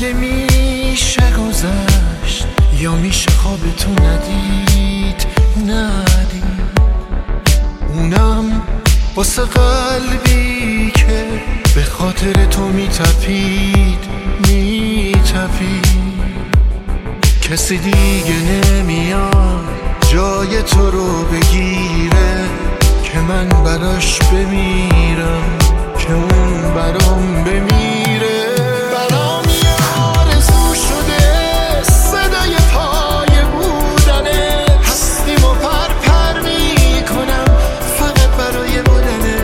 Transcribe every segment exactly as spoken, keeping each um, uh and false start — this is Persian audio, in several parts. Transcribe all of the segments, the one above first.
مگه میشه گذشت یا میشه خواب تو ندید ندید اونم واسه قلبی که به خاطر تو میتپید میتپید کسی دیگه نمیاد جای تو رو بگیره که من براش بمیرم که اون برام بمیره. برام یه آرزو شده صدای پای بودنه هستیم و پر پر میکنم فقط برای بودنه.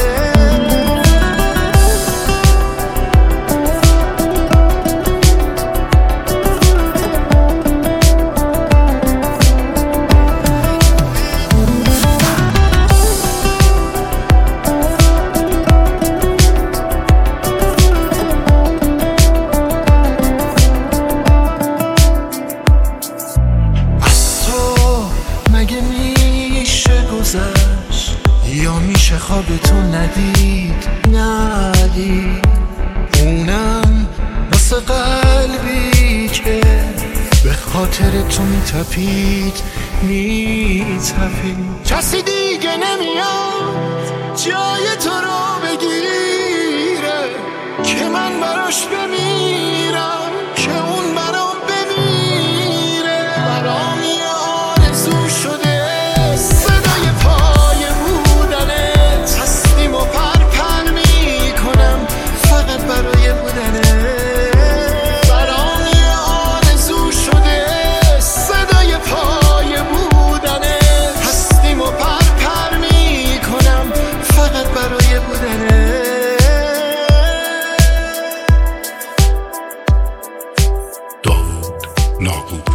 مگه میشه گذشت یا میشه خواب تو ندید ندید اونم واسه قلبی که به خاطر تو میتپید میتپید کسی دیگه نمیاد جای تو رو بگیره که من براش بمیرم که اون برام بمیره. برام داوود ناهید